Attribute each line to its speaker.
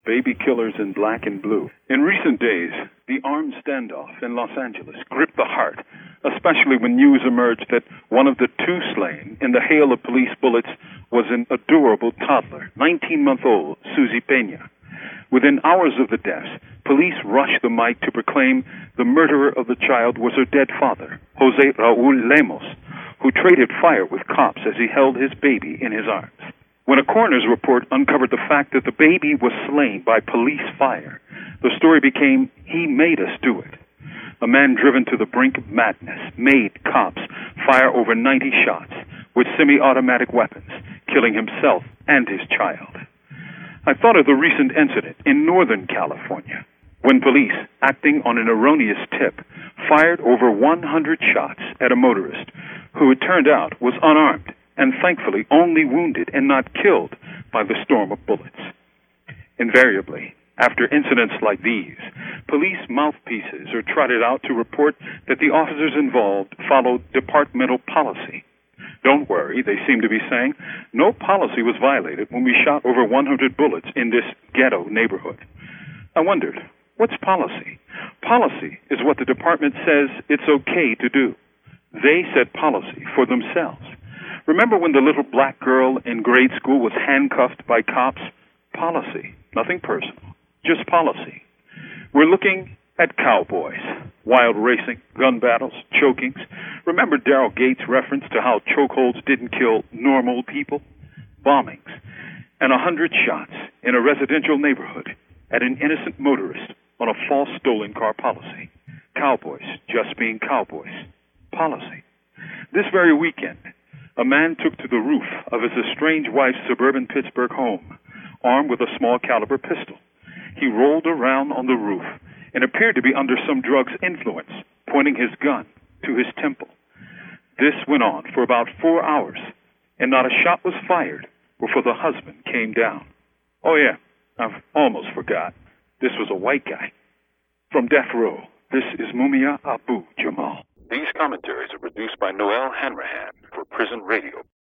Speaker 1: baby killers in black and blue. In recent days, the armed standoff in Los Angeles gripped the heart, especially when news emerged that one of the two slain in the hail of police bullets was an adorable toddler, 19-month-old Susie Pena. Within hours of the deaths, police rushed the mic to proclaim the murderer of the child was her dead father, Jose Raul Lemos, who traded fire with cops as he held his baby in his arms. When a coroner's report uncovered the fact that the baby was slain by police fire, the story became, "He made us do it." A man driven to the brink of madness made cops fire over 90 shots with semi-automatic weapons, killing himself and his child. I thought of the recent incident in Northern California, when police, acting on an erroneous tip, fired over 100 shots at a motorist who, it turned out, was unarmed and thankfully only wounded and not killed by the storm of bullets. Invariably, after incidents like these, police mouthpieces are trotted out to report that the officers involved followed departmental policy. Don't worry, they seem to be saying, no policy was violated when we shot over 100 bullets in this ghetto neighborhood. I wondered, what's policy? Policy is what the department says it's okay to do. They set policy for themselves. Remember when the little black girl in grade school was handcuffed by cops? Policy, nothing personal, just policy. We're looking at cowboys, wild racing, gun battles, chokings. Remember Daryl Gates' reference to how chokeholds didn't kill normal people? Bombings, and 100 shots in a residential neighborhood at an innocent motorist on a false stolen car policy. Cowboys just being cowboys. Policy. This very weekend, a man took to the roof of his estranged wife's suburban Pittsburgh home, armed with a small caliber pistol. He rolled around on the roof and appeared to be under some drug's influence, pointing his gun to his temple. This went on for about 4 hours, and not a shot was fired before the husband came down. Oh yeah, I've almost forgot. This was a white guy. From Death Row, this is Mumia Abu Jamal.
Speaker 2: These commentaries are produced by Noel Hanrahan for Prison Radio.